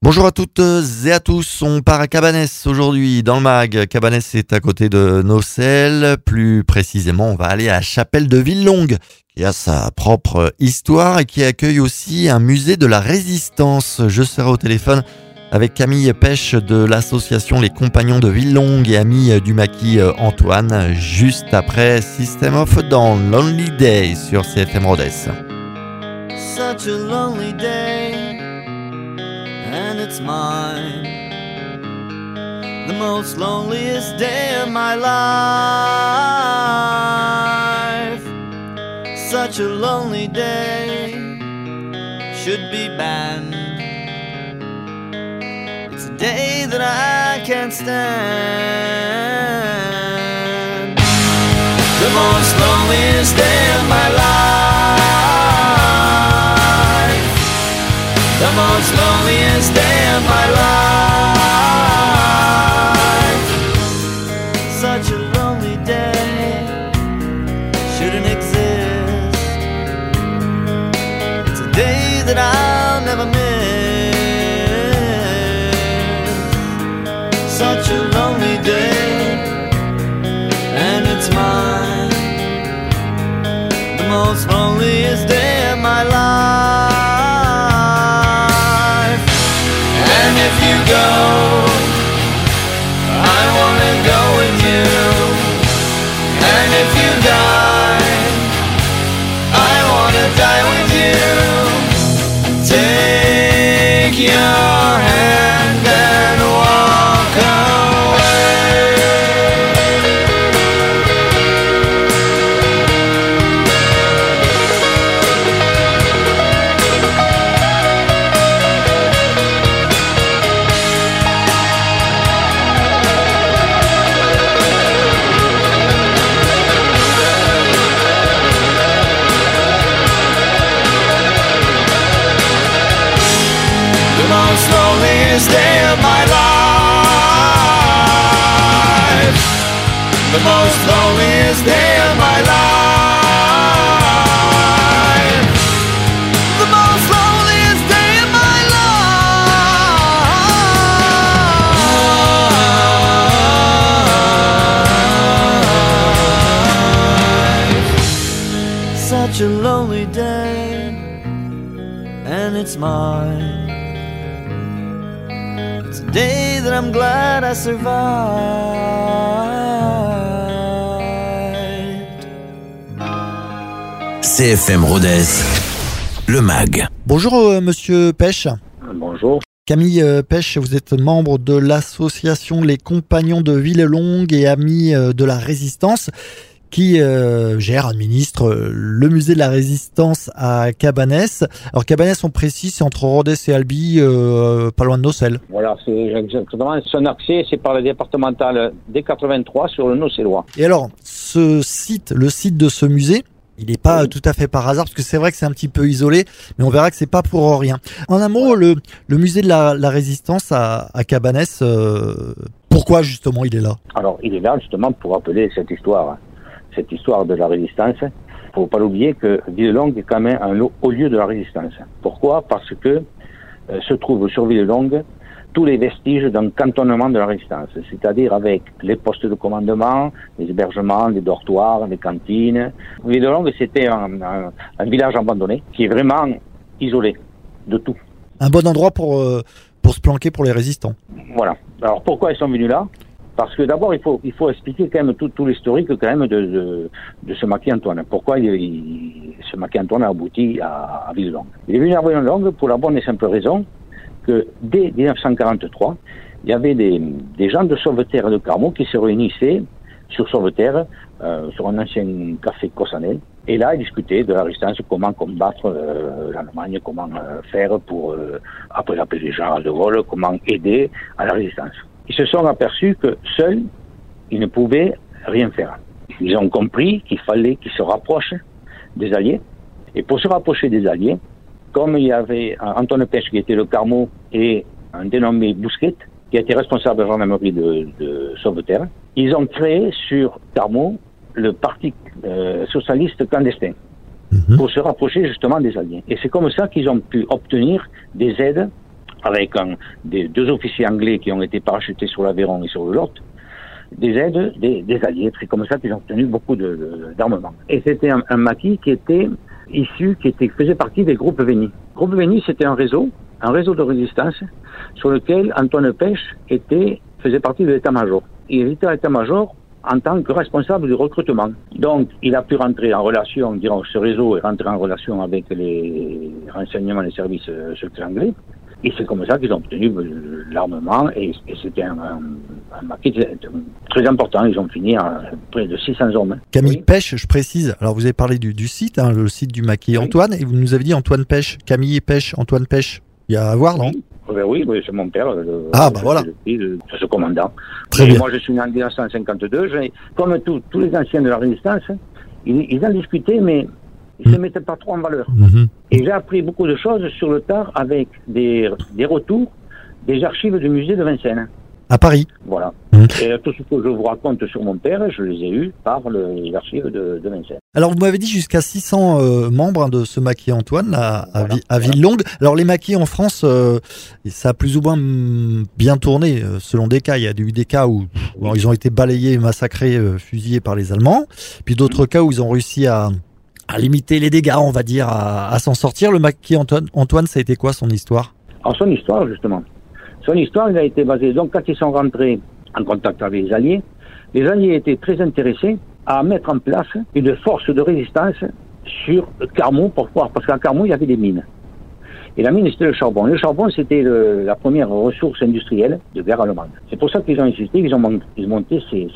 Bonjour à toutes et à tous, on part à Cabanès aujourd'hui dans le MAG. Cabanès est à côté de Nocelles, plus précisément on va aller à la chapelle de Villelongue, qui a sa propre histoire et qui accueille aussi un musée de la résistance. Je serai au téléphone avec Camille Pêche de l'association Les Compagnons de Villelongue et ami du maquis Antoine, juste après System of a Down, Lonely Day sur CFM Rodez. Such a lonely day, and it's mine, the most loneliest day of my life. Such a lonely day should be banned. It's a day that I can't stand. The most loneliest day of my life. The most loneliest day of my life. Such a lonely day shouldn't exist. It's a day that I'll never miss. Such a lonely day, and it's mine, the most loneliest day of my life. And if you go, I wanna go with you. And if you die, I wanna die with you. Take your hand and walk away. The most loneliest day of my life. The most loneliest day of my life. The most loneliest day of my life. Such a lonely day, and it's mine. It's a day that I'm glad I survived. CFM Rodez, le MAG. Bonjour monsieur Pêche. Bonjour. Camille Pêche, vous êtes membre de l'association Les Compagnons de Villelongue et amis de la Résistance qui administre le musée de la Résistance à Cabanès. Alors Cabanès, on précise, c'est entre Rodez et Albi, pas loin de Nocelles. Voilà, c'est exactement. Son accès, c'est par le départemental D83 sur le Nocélois. Et alors, ce site, le site de ce musée, il n'est pas tout à fait par hasard, parce que c'est vrai que c'est un petit peu isolé, mais on verra que c'est pas pour rien. En un mot, le musée de la Résistance à Cabanès, pourquoi justement il est là? Alors, il est là justement pour rappeler cette histoire de la résistance. Faut pas l'oublier que Villelongue est quand même un haut lieu de la résistance. Pourquoi? Parce que se trouvent sur Villelongue tous les vestiges d'un cantonnement de la résistance, c'est-à-dire avec les postes de commandement, les hébergements, les dortoirs, les cantines. Villelongue, c'était un village abandonné qui est vraiment isolé de tout. Un bon endroit pour se planquer pour les résistants. Voilà. Alors pourquoi ils sont venus là? Parce que d'abord, il faut expliquer quand même tout l'historique quand même de ce maquis Antoine. Pourquoi ce maquis Antoine a abouti à Villelongue. Il est venu à Villelongue pour la bonne et simple raison que dès 1943, il y avait des gens de Sauveterre et de Carmaux qui se réunissaient sur Sauveterre, sur un ancien café Cossanel. Et là, ils discutaient de la résistance, comment combattre l'Allemagne, comment faire pour, après la paix du général de Gaulle, comment aider à la résistance. Ils se sont aperçus que seuls, ils ne pouvaient rien faire. Ils ont compris qu'il fallait qu'ils se rapprochent des Alliés. Et pour se rapprocher des Alliés, comme il y avait Antoine Pêche qui était le Carmaux et un dénommé Bousquet, qui a été responsable de la gendarmerie de Sauveterre, ils ont créé sur Carmaux le parti socialiste clandestin pour se rapprocher justement des Alliés. Et c'est comme ça qu'ils ont pu obtenir des aides avec deux officiers anglais qui ont été parachutés sur l'Aveyron et sur le Lot, des aides des Alliés. C'est comme ça qu'ils ont obtenu beaucoup d'armement. Et c'était un maquis qui était faisait partie des groupes Vény. Le groupe Vény, c'était un réseau de résistance sur lequel Antoine Pêche faisait partie de l'état-major. Il était à l'état-major en tant que responsable du recrutement. Donc, il a pu rentrer en relation, ce réseau est rentré en relation avec les renseignements des services secrets anglais. Et c'est comme ça qu'ils ont obtenu l'armement, et c'était un maquis très important. Ils ont fini à près de 600 hommes. Camille Pêche, je précise. Alors, vous avez parlé du site, le site du maquis Antoine, et vous nous avez dit Antoine Pêche. Camille Pêche, Antoine Pêche. Il y a à voir, non? Oui, c'est mon père. Voilà. Ce commandant. Très bien. Moi, je suis né en 1952. Comme tous les anciens de la Résistance, ils en discutaient, mais ils ne se mettaient pas trop en valeur. Et j'ai appris beaucoup de choses sur le tard avec des retours des archives du musée de Vincennes. À Paris. Voilà. Et tout ce que je vous raconte sur mon père, je les ai eus par les archives de Vincennes. Alors, vous m'avez dit jusqu'à 600 membres de ce maquis Antoine à Villelongue. Alors, les maquis en France, ça a plus ou moins bien tourné selon des cas. Il y a eu des cas où ils ont été balayés, massacrés, fusillés par les Allemands. Puis d'autres cas où ils ont réussi à limiter les dégâts, on va dire, à s'en sortir. Le maquis Antoine, ça a été quoi son histoire? Alors, son histoire, justement. Son histoire, il a été basée. Donc, quand ils sont rentrés en contact avec les Alliés étaient très intéressés à mettre en place une force de résistance sur Carmaux, parce qu'à Carmaux, il y avait des mines. Et la mine, c'était le charbon. Le charbon, c'était la première ressource industrielle de guerre allemande. C'est pour ça qu'ils ont insisté, ils ont monté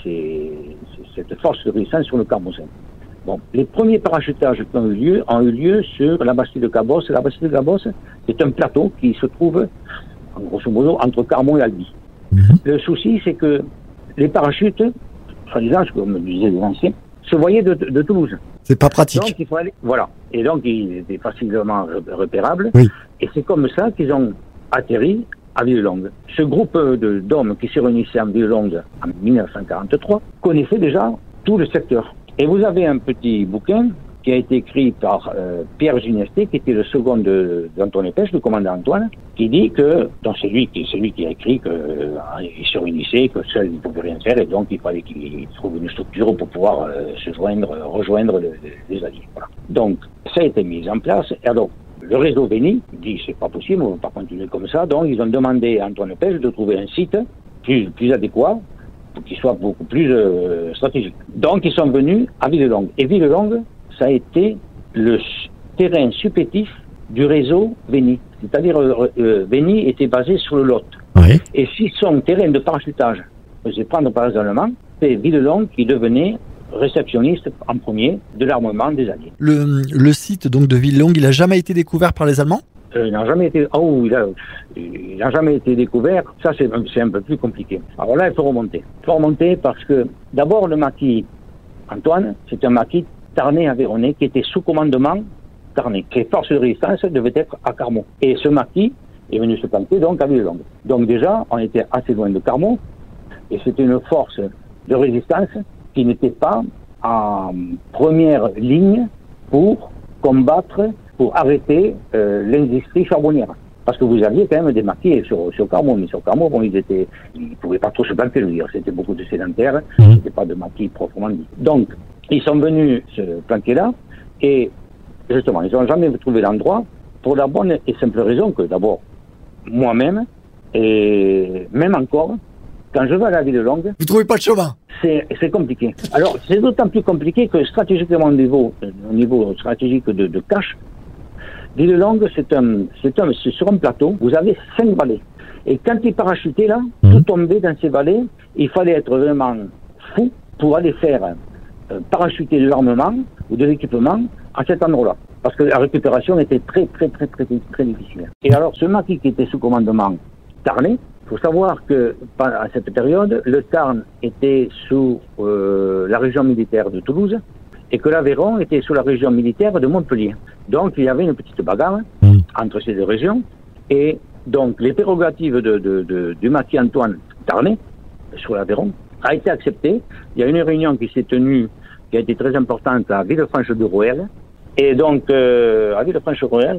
cette force de résistance sur le Carmozin. Bon, les premiers parachutages qui ont eu lieu sur la Bastide de Cabosse. La Bastide de Cabosse, c'est un plateau qui se trouve, grosso modo, entre Carmaux et Albi. Le souci, c'est que les parachutes, soi-disant, comme me disaient les anciens, se voyaient de Toulouse. C'est pas pratique. Donc, il faut aller, voilà. Et donc, ils étaient facilement repérables. Oui. Et c'est comme ça qu'ils ont atterri à Villelongue. Ce groupe d'hommes qui se réunissaient à Villelongue en 1943 connaissait déjà tout le secteur. Et vous avez un petit bouquin qui a été écrit par Pierre Ginesté, qui était le second d'Antoine Pêche, le commandant Antoine, qui dit que, donc c'est lui qui a écrit qu'il se réunissait, que seul il ne pouvait rien faire, et donc il fallait qu'il trouve une structure pour pouvoir rejoindre les Alliés. Voilà. Donc, ça a été mis en place, et alors, le réseau Vény dit c'est pas possible, on ne va pas continuer comme ça, donc ils ont demandé à Antoine Pêche de trouver un site plus adéquat, pour qu'il soit beaucoup plus stratégique. Donc ils sont venus à Villelongue. Et Villelongue, ça a été le terrain supplétif du réseau Vény. C'est-à-dire Vény était basé sur le Lot. Oui. Et si son terrain de parachutage faisait prendre par les Allemands, c'est Villelongue qui devenait réceptionniste en premier de l'armement des Alliés. Le site donc de Villelongue, il n'a jamais été découvert par les Allemands? Il n'a jamais été. Il n'a jamais été découvert. Ça, c'est un peu plus compliqué. Alors là, il faut remonter parce que d'abord le maquis Antoine, c'est un maquis Tarnais-Aveyronnais qui était sous commandement Tarnais. Les forces de résistance devaient être à Carmaux. Et ce maquis est venu se planter donc à Villelongue. Donc déjà, on était assez loin de Carmaux et c'était une force de résistance qui n'était pas en première ligne pour combattre, pour arrêter l'industrie charbonnière. Parce que vous aviez quand même des maquis sur Carmaux, mais sur Carmaux, bon, ils pouvaient pas trop se planter, je veux dire. C'était beaucoup de sédentaires, c'était pas de maquis proprement dit. Donc, ils sont venus se planter là, et justement, ils n'ont jamais trouvé l'endroit, pour la bonne et simple raison que, d'abord, moi-même, et même encore, quand je vais à la Villelongue... Vous trouvez pas de chemin? C'est compliqué. Alors, c'est d'autant plus compliqué que stratégiquement, au niveau stratégique de cache, Villelongue, c'est sur un plateau, vous avez 5 vallées. Et quand ils parachutaient là, tout tombait dans ces vallées, il fallait être vraiment fou pour aller faire parachuter de l'armement ou de l'équipement à cet endroit-là. Parce que la récupération était très difficile. Et alors, ce maquis qui était sous commandement Tarnais, il faut savoir que à cette période, le Tarn était sous la région militaire de Toulouse et que l'Aveyron était sous la région militaire de Montpellier. Donc il y avait une petite bagarre entre ces deux régions et donc les prérogatives du maquis Antoine Tarnais sur l'Aveyron a été acceptée. Il y a une réunion qui s'est tenue, qui a été très importante à Villefranche-de-Rouergue. Et donc à Villefranche-de-Rouergue,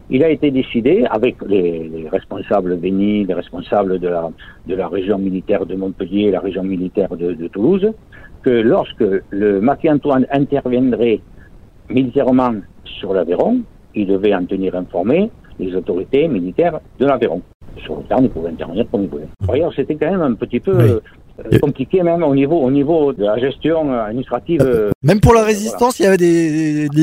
il a été décidé, avec les responsables Vény, les responsables de la région militaire de Montpellier, la région militaire de Toulouse, que lorsque le maquis Antoine interviendrait militairement sur l'Aveyron, il devait en tenir informé les autorités militaires de l'Aveyron. Sur le Tarn, il pouvait intervenir comme il voulait. D'ailleurs, c'était quand même un petit peu compliqué, même au niveau de la gestion administrative. Même pour la résistance, voilà. Il y avait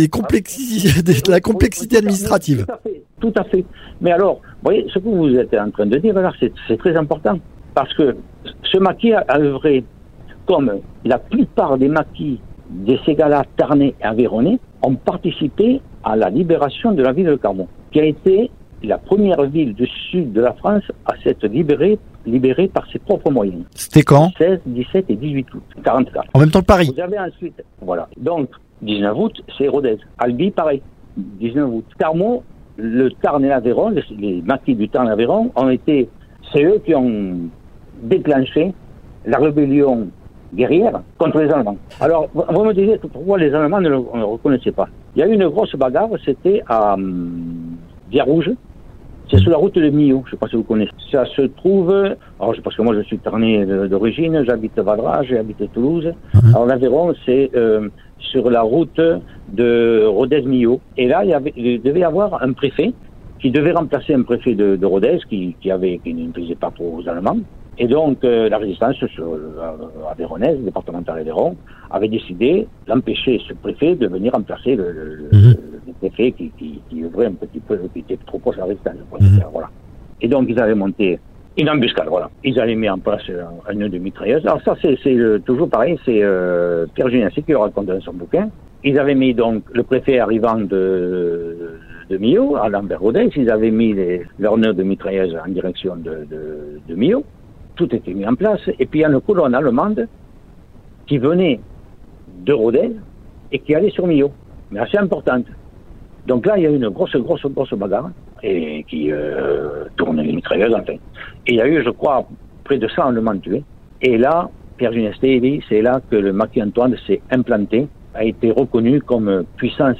de la complexité administrative. Tout à fait. Mais alors, vous voyez, ce que vous êtes en train de dire, là, c'est très important. Parce que ce maquis a œuvré comme la plupart des maquis des Ségala, Tarnais et Aveyronnais ont participé à la libération de la ville de Carmont, qui a été la première ville du sud de la France à s'être libérée par ses propres moyens. C'était quand ? 16, 17 et 18 août 44. En même temps que Paris. Vous avez ensuite, voilà. Donc, 19 août, c'est Rodez. Albi, pareil. 19 août. Carmont, le Tarn et l'Aveyron, les maquis du Tarn et l'Aveyron c'est eux qui ont déclenché la rébellion guerrière contre les Allemands. Alors, vous me disiez pourquoi les Allemands ne le reconnaissaient pas. Il y a eu une grosse bagarre, c'était à Via-Rouge. C'est sur la route de Millau, je ne sais pas si vous connaissez. Ça se trouve, alors parce que moi je suis tarnais d'origine, j'habite Vadra, j'habite Toulouse. Alors l'Aveyron, c'est sur la route de Rodez-Millau. Et là, il devait y avoir un préfet qui devait remplacer un préfet de Rodez qui ne plaisait pas trop aux Allemands. Et donc, la résistance aveyronnaise, départementale Aveyron, avait décidé d'empêcher ce préfet de venir remplacer le préfet qui œuvrait un petit peu, qui était trop proche de la résistance. Voilà. Et donc, ils avaient monté une embuscade, voilà. Ils avaient mis en place un nœud de mitrailleuse. Alors ça, c'est toujours pareil, c'est Pierre Géniassy qui le raconte dans son bouquin. Ils avaient mis donc le préfet arrivant de Millau, à Lambert-Rodez, ils avaient mis leur nœud de mitrailleuse en direction de Millau. Tout était mis en place, et puis il y a une colonne allemande qui venait de Rodez et qui allait sur Millau, mais assez importante. Donc là, il y a eu une grosse bagarre, et qui tourne les mitrailleuses, enfin. Et il y a eu, je crois, près de 100 Allemands tués. Et là, Pierre Ginesté, c'est là que le maquis Antoine s'est implanté, a été reconnu comme puissance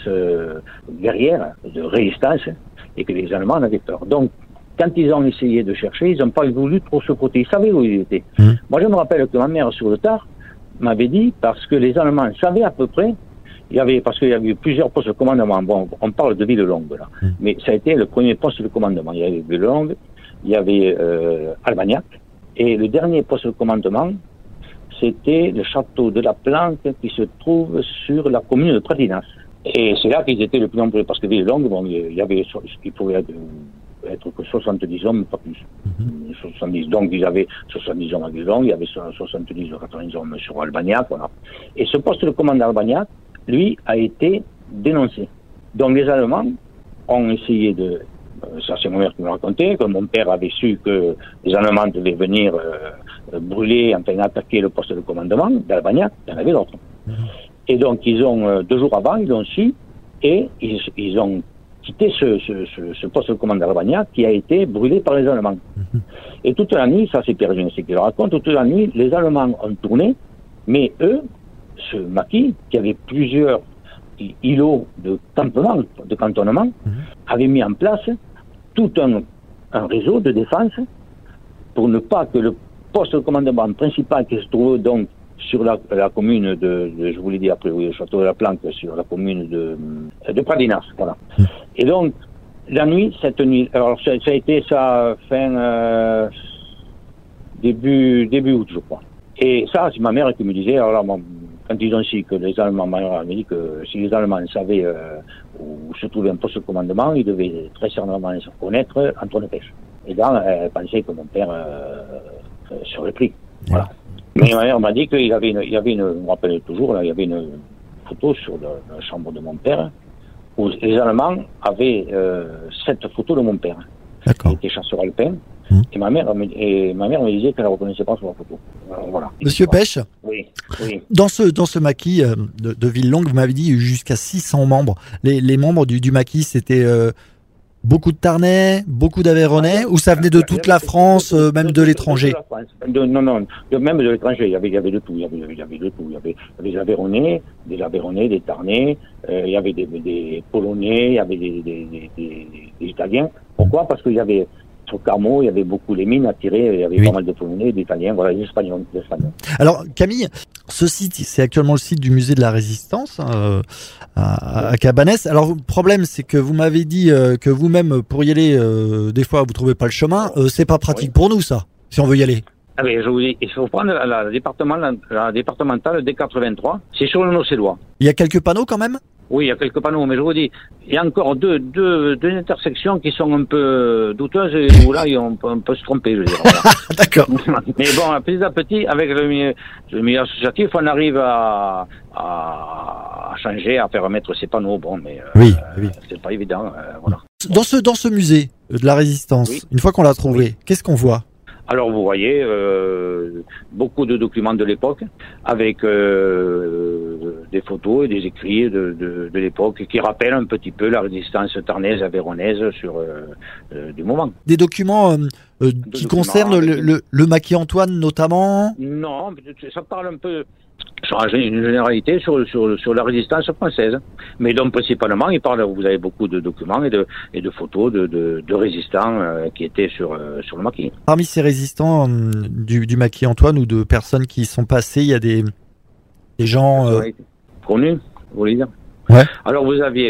guerrière de résistance, et que les Allemands en avaient peur. Donc, quand ils ont essayé de chercher, ils n'ont pas voulu trop se frotter. Ils savaient où ils étaient. Moi, je me rappelle que ma mère, sur le tard, m'avait dit, parce que les Allemands savaient à peu près, parce qu'il y avait eu plusieurs postes de commandement. Bon, on parle de Villelongue, là. Mais ça a été le premier poste de commandement. Il y avait Villelongue, il y avait Albagnac, et le dernier poste de commandement, c'était le château de la Planque qui se trouve sur la commune de Pradinas. Et c'est là qu'ils étaient le plus nombreux, parce que Villelongue, bon, il pouvait être que 70 hommes, pas plus. 70. Donc, ils avaient 70 hommes à Villelongue, il y avait 70 ou 80 hommes sur Albagnac, voilà. Et ce poste de commandant Albagnac, lui, a été dénoncé. Donc, les Allemands ont essayé ça c'est mon mère qui me racontait, que mon père avait su que les Allemands devaient venir brûler, enfin attaquer le poste de commandement d'Albagnac, il y en avait d'autres. Et donc, ils ont, 2 jours avant, ils l'ont su, et ils ont quitté ce poste de commandement d'Albagnac qui a été brûlé par les Allemands. Et toute la nuit, ça c'est Pierre Ginesté qui le raconte, toute la nuit, les Allemands ont tourné, mais eux, ce maquis, qui avait plusieurs îlots de campement, de cantonnement, avait mis en place tout un réseau de défense pour ne pas que le poste de commandement principal qui se trouve donc sur la commune je vous l'ai dit après, oui, le château de la Planque, sur la commune de Pradinas, voilà. Et donc, cette nuit, alors ça a été ça fin début août, je crois. Et ça, c'est ma mère qui me disait, alors là, quand ils ont su que les Allemands, ma mère avait dit que si les Allemands savaient où se trouvait un poste de commandement, ils devaient très certainement se connaître Antoine Pêche. Et là, elle pensait que mon père serait pris. Voilà. Mais ma mère m'a dit qu'il y avait je me rappelle toujours, là, il y avait une photo sur la chambre de mon père où les Allemands avaient cette photo de mon père. D'accord. Il était chasseur alpin. Et ma mère me disait qu'elle ne reconnaissait pas sur la photo. Voilà. Monsieur Pêche, oui. Dans ce maquis de Villelongue, vous m'avez dit jusqu'à 600 membres. Les membres du maquis, c'était Beaucoup de Tarnais, beaucoup d'Aveyronais, ou ça venait de toute la France, même de l'étranger? Non, même de l'étranger, il y avait de tout. Il y avait de tout. Il y avait des Aveyronnais, des Tarnais, il y avait des Polonais, il y avait des Italiens. Pourquoi? Parce qu'il y avait, sur Carmo, il y avait beaucoup les mines à tirer, il y avait pas mal de Polonais, d'Italiens, voilà, des Espagnols. Alors, Camille, ce site, c'est actuellement le site du musée de la Résistance, à Cabanès. Alors, le problème, c'est que vous m'avez dit que vous-même, pour y aller, des fois, vous trouvez pas le chemin. C'est pas pratique pour nous, ça, si on veut y aller. Ah ben, je vous dis, il faut prendre la départementale D83, c'est sur le Nocélois. Il y a quelques panneaux quand même? Oui, il y a quelques panneaux, mais je vous dis, il y a encore deux intersections qui sont un peu douteuses et où là, on peut se tromper, je veux dire. Voilà. D'accord. Mais bon, petit à petit, avec le milieu associatif, on arrive à changer, à faire mettre ces panneaux. Bon, mais oui. c'est pas évident. Voilà. Dans ce musée de la Résistance, oui. Une fois qu'on l'a trouvé, qu'est-ce qu'on voit? Alors vous voyez beaucoup de documents de l'époque avec des photos et des écrits de l'époque qui rappellent un petit peu la résistance tarnaise, aveyronnaise sur du moment. Des documents qui concernent le maquis Antoine notamment? Non, ça parle un peu sur une généralité sur la résistance française. Mais donc principalement, vous avez beaucoup de documents et de photos de résistants qui étaient sur le maquis. Parmi ces résistants du maquis Antoine ou de personnes qui y sont passées, il y a des gens connus, vous voulez dire? Ouais. Alors vous avez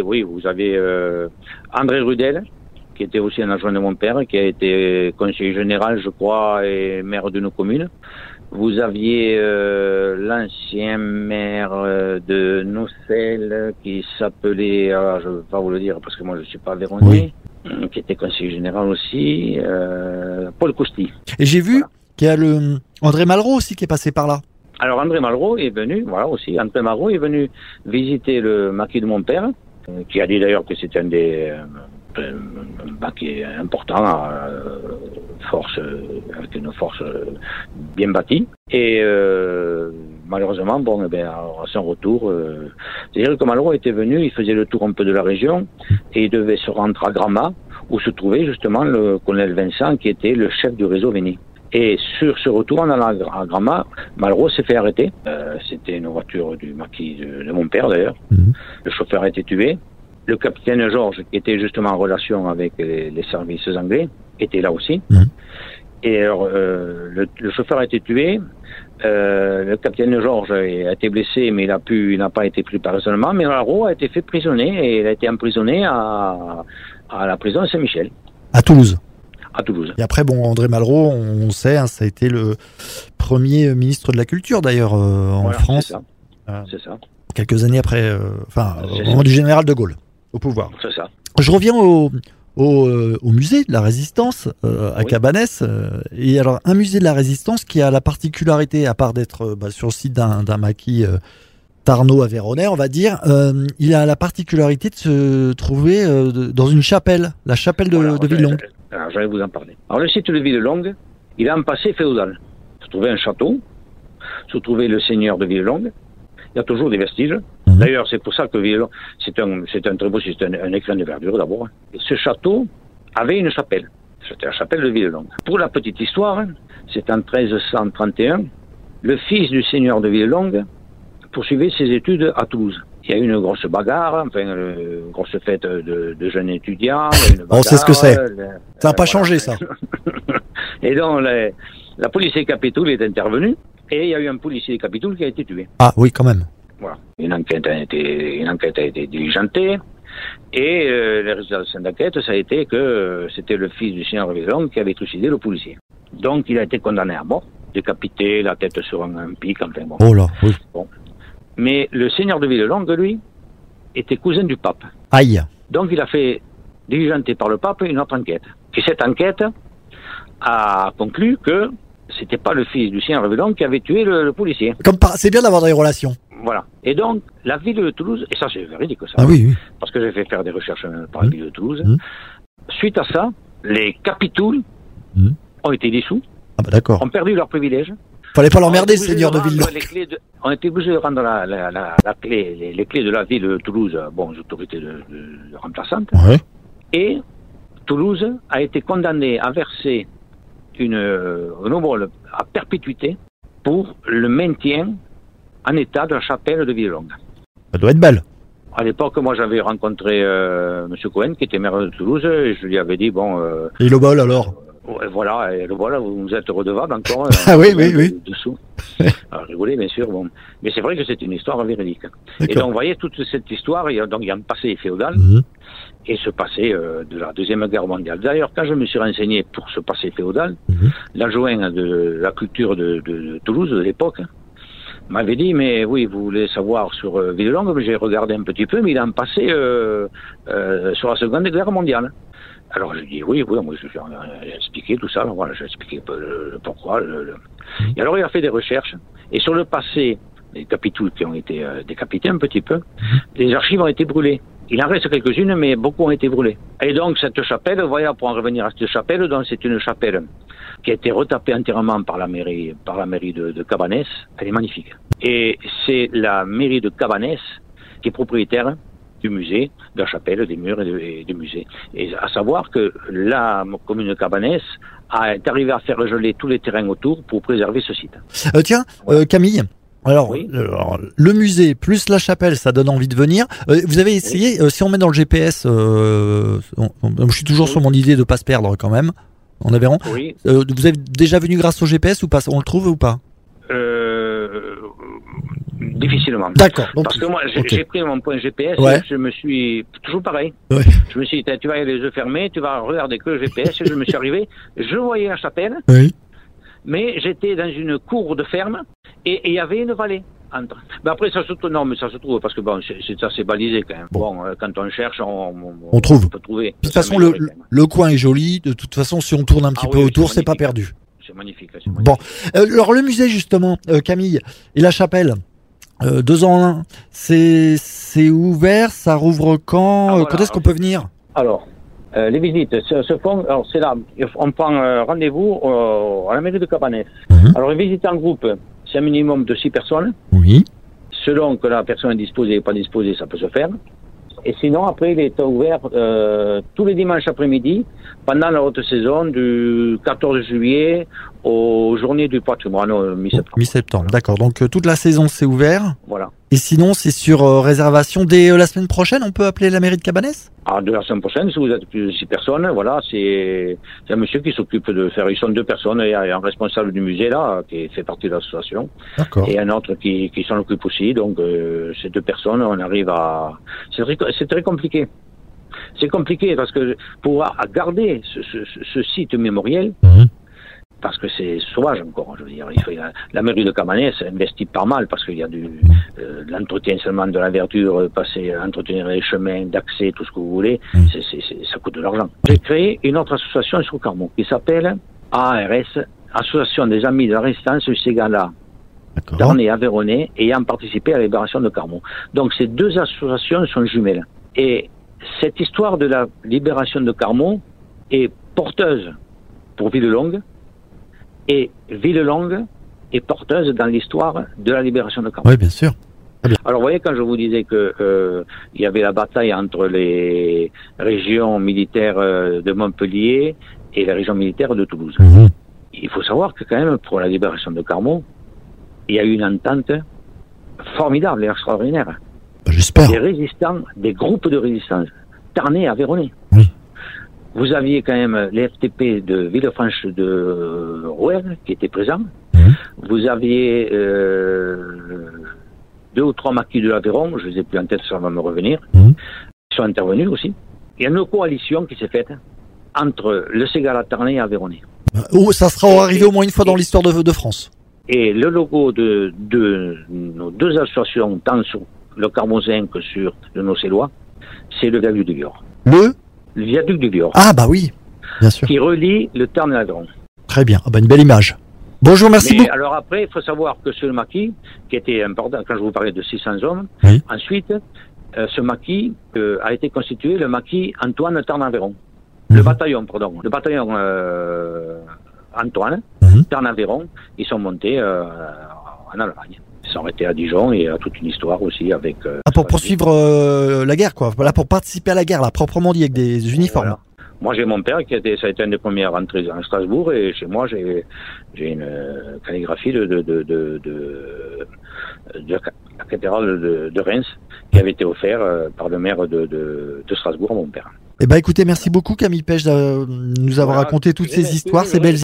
André Rudel, qui était aussi un adjoint de mon père, qui a été conseiller général, je crois, et maire de nos communes. Vous aviez l'ancien maire de Nocelles qui s'appelait, je ne vais pas vous le dire parce que moi je ne suis pas aveyronais, qui était conseiller général aussi, Paul Costi. Et j'ai vu qu'il y a le André Malraux aussi qui est passé par là. Alors André Malraux est venu, André Malraux est venu visiter le maquis de mon père, qui a dit d'ailleurs que c'était un maquis important, avec une force bien bâtie. Et malheureusement, à son retour, c'est-à-dire que Malraux était venu, il faisait le tour un peu de la région, et il devait se rendre à Gramat, où se trouvait justement le colonel Vincent, qui était le chef du réseau Véni. Et sur ce retour en allant à Gramat, Malraux s'est fait arrêter. C'était une voiture du maquis de mon père d'ailleurs. Le chauffeur a été tué. Le capitaine Georges, qui était justement en relation avec les services anglais, était là aussi. Et alors, le chauffeur a été tué. Le capitaine Georges a été blessé, mais il n'a pas été pris par raisonnement. Mais Malraux a été fait prisonnier et il a été emprisonné à la prison de Saint-Michel. À Toulouse. À Toulouse. Et après, André Malraux, on sait, ça a été le premier ministre de la Culture d'ailleurs en France. C'est ça. Quelques années après, au moment du général de Gaulle au pouvoir. C'est ça. Je reviens au musée de la Résistance à Cabanès. Et alors, un musée de la Résistance qui a la particularité, à part d'être sur le site d'un maquis tarno-aveyronnais, on va dire, il a la particularité de se trouver dans une chapelle, la chapelle de Villelongue. Alors, j'allais vous en parler. Alors, le site de Villelongue, il a un passé féodal. Se trouvait un château, se trouvait le seigneur de Villelongue. Il y a toujours des vestiges. D'ailleurs, c'est pour ça que Villelongue, c'est un très beau, c'est un écrin de verdure d'abord. Et ce château avait une chapelle. C'était la chapelle de Villelongue. Pour la petite histoire, c'est en 1331, le fils du seigneur de Villelongue poursuivait ses études à Toulouse. Il y a eu une grosse bagarre, une grosse fête de jeunes étudiants. On sait ce que c'est. Ça n'a pas changé, ça. Et donc, la police des Capitouls est intervenue, et il y a eu un policier des Capitouls qui a été tué. Ah oui, quand même. Voilà. Une enquête a été diligentée, et les résultats de cette enquête, ça a été que c'était le fils du seigneur de Villelongue qui avait trucidé le policier. Donc, il a été condamné à mort, décapité, la tête sur un pic, Oh là, oui. Bon. Mais le seigneur de Villelongue, lui, était cousin du pape. Aïe. Donc il a fait diligenter par le pape une autre enquête. Et cette enquête a conclu que c'était pas le fils du seigneur de Villelongue qui avait tué le policier. C'est bien d'avoir des relations. Voilà. Et donc, la ville de Toulouse, et ça c'est véridique ça, ah oui. parce que j'ai fait faire des recherches par la ville de Toulouse, suite à ça, les Capitouls ont été dissous, d'accord. ont perdu leurs privilèges. Fallait pas l'emmerder, le seigneur de Villelongue. On était obligé de rendre les clés de la ville de Toulouse, aux autorités remplaçantes. Ouais. Et Toulouse a été condamné à verser une obole à perpétuité pour le maintien en état de la chapelle de Villelongue. Ça doit être belle. À l'époque, moi, j'avais rencontré M. Cohen, qui était maire de Toulouse, et je lui avais dit, Et l'obole alors? voilà, et voilà, vous êtes redevable encore. Ah oui, oui. Dessous. Alors, rigolez, bien sûr, bon. Mais c'est vrai que c'est une histoire véridique. Et D'accord. donc, vous voyez, toute cette histoire, il y a un passé féodal, et ce passé de la Deuxième Guerre mondiale. D'ailleurs, quand je me suis renseigné pour ce passé féodal, l'adjoint de la culture de Toulouse de l'époque m'avait dit, mais oui, vous voulez savoir sur Villelongue, mais j'ai regardé un petit peu, mais il a un passé sur la Seconde Guerre mondiale. Alors j'ai dit oui, moi j'ai expliqué tout ça, voilà, j'ai expliqué le pourquoi. Et alors il a fait des recherches, et sur le passé, les capitouls qui ont été décapités un petit peu, les archives ont été brûlées. Il en reste quelques-unes, mais beaucoup ont été brûlées. Et donc cette chapelle, voilà, pour en revenir à cette chapelle, donc c'est une chapelle qui a été retapée entièrement par la mairie de Cabanès. Elle est magnifique. Et c'est la mairie de Cabanès qui est propriétaire du musée, de la chapelle, des murs et du musée. Et à savoir que la commune de Cabanès est arrivée à faire geler tous les terrains autour pour préserver ce site. Camille, alors, Oui. le musée plus la chapelle, ça donne envie de venir. Vous avez essayé, si on met dans le GPS, je suis toujours sur mon idée de ne pas se perdre quand même, en Aveyron. Oui. Vous êtes déjà venu grâce au GPS ou pas? On le trouve ou pas? Difficilement. D'accord. Donc, Parce que moi, j'ai pris mon point GPS, Ouais. et je me suis toujours pareil. Ouais. Je me suis dit, tu vas aller les yeux fermés, tu vas regarder que le GPS. Et je me suis arrivé, je voyais la chapelle, Oui. mais j'étais dans une cour de ferme et il y avait une vallée entre. Ben après, ça se trouve parce que bon, c'est assez balisé quand même. Bon, quand on cherche, On trouve. on peut trouver. De toute façon, le coin est joli. De toute façon, si on tourne un petit peu oui, autour, c'est c'est pas magnifique. perdu. C'est magnifique. C'est magnifique. Bon, alors le musée justement, Camille, et la chapelle, 2 ans en 1, c'est ouvert, ça rouvre quand? Voilà. Quand est-ce qu'on peut venir? Alors, les visites se font, alors c'est là, on prend rendez-vous à la mairie de Cabanès. Alors, les visites en groupe, c'est un minimum de 6 personnes. Oui. Selon que la personne est disposée ou pas disposée, ça peut se faire. Et sinon, après, il est ouvert tous les dimanches après-midi, pendant la haute saison, du 14 juillet aux journées du patrimoine, mi-septembre. Mi-septembre, d'accord. Donc toute la saison, c'est ouvert. Voilà. Et sinon, c'est sur réservation dès la semaine prochaine. On peut appeler la mairie de Cabanès? Alors, de la semaine prochaine, si vous êtes plus de 6 personnes, voilà, c'est un monsieur qui s'occupe de faire. Ils sont 2 personnes. Il y a un responsable du musée, là, qui fait partie de l'association. D'accord. Et un autre qui s'en occupe aussi. Donc, ces 2 personnes, on arrive à. C'est très compliqué. C'est compliqué parce que pour garder ce site mémoriel, parce que c'est sauvage encore, je veux dire. La mairie de Cabanès investit pas mal parce qu'il y a de l'entretien seulement de la verdure, entretenir les chemins d'accès, tout ce que vous voulez, ça coûte de l'argent. J'ai créé une autre association sur Carmont qui s'appelle ARS, Association des Amis de la Résistance du Ségala, Darney, Aveyronnais, ayant participé à la libération de Carmont. Donc ces 2 associations sont jumelles. Et cette histoire de la libération de Carmont est porteuse pour Villelongue, et Villelongue est porteuse dans l'histoire de la libération de Carmont. Oui, bien sûr. Alors, vous voyez, quand je vous disais que il y avait la bataille entre les régions militaires de Montpellier et les régions militaires de Toulouse. Il faut savoir que quand même, pour la libération de Carmont, il y a eu une entente formidable et extraordinaire. J'espère. Des résistants, des groupes de résistance, Tarnais, Aveyronnais. Oui. Vous aviez quand même les FTP de Villefranche de Rouergue qui étaient présents. Vous aviez 2 ou 3 maquis de l'Aveyron, je les ai plus en tête, ça va me revenir. Ils sont intervenus aussi. Il y a une coalition qui s'est faite entre le Ségala Tarnais et Aveyronnais. Ça sera arrivé au moins une fois dans l'histoire de France. Et le logo de nos 2 associations, tant sur le Carmonzin que sur le Nocélois, c'est le viaduc du Vior. Le viaduc du Vior. Ah bah oui, bien sûr. Qui relie le Tarn et l'Aveyron. Très bien, une belle image. Bonjour, merci beaucoup. Alors après, il faut savoir que ce maquis, qui était important, quand je vous parlais de 600 hommes, ensuite, ce maquis a été constitué le maquis Antoine Tarn-Aveyron. Le bataillon Antoine, Tarn-Aveyron, ils sont montés en Allemagne. Ils sont arrêtés à Dijon et il y a toute une histoire aussi avec... pour poursuivre la guerre, quoi. Là, pour participer à la guerre, là, proprement dit, avec des uniformes. Moi, j'ai mon père ça a été un des premiers à rentrer à Strasbourg, et chez moi, j'ai une calligraphie de la cathédrale de Reims qui avait été offerte par le maire de Strasbourg à mon père. Eh ben, écoutez, merci beaucoup Camille Pech de nous avoir raconté toutes ces histoires, ces belles